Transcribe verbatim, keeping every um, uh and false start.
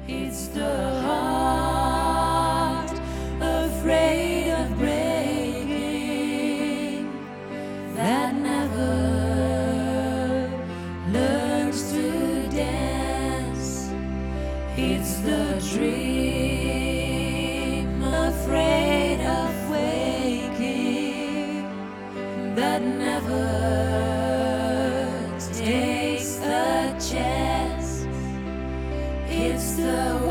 It's the heart afraid of breaking that never learns to dance. It's the dream afraid of waking that never takes the chance. It's the